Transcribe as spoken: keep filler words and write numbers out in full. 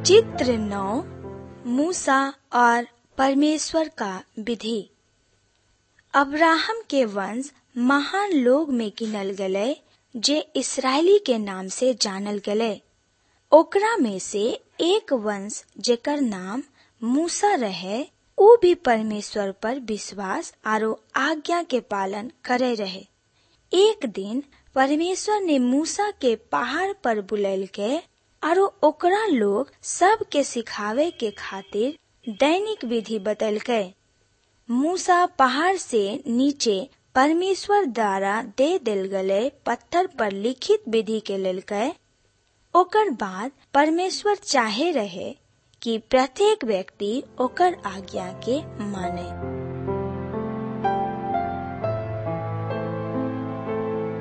चित्र नौ, मूसा और परमेश्वर का विधि। अब्राहम के वंश महान लोग में गिनल गले जे इसराइली के नाम से जानल गले। ओकरा में से एक वंश जेकर नाम मूसा रहे, ऊ भी परमेश्वर पर विश्वास आरो आज्ञा के पालन करे रहे। एक दिन परमेश्वर ने मूसा के पहाड़ पर बुलैल के आरो ओकरा लोग सब के सिखावे के खातिर दैनिक विधि बतैलकै। मूसा पहाड़ से नीचे परमेश्वर द्वारा दे दिल गले पत्थर पर लिखित विधि के लेलकै। ओकर बाद परमेश्वर चाहे रहे कि प्रत्येक व्यक्ति ओकर आज्ञा के माने।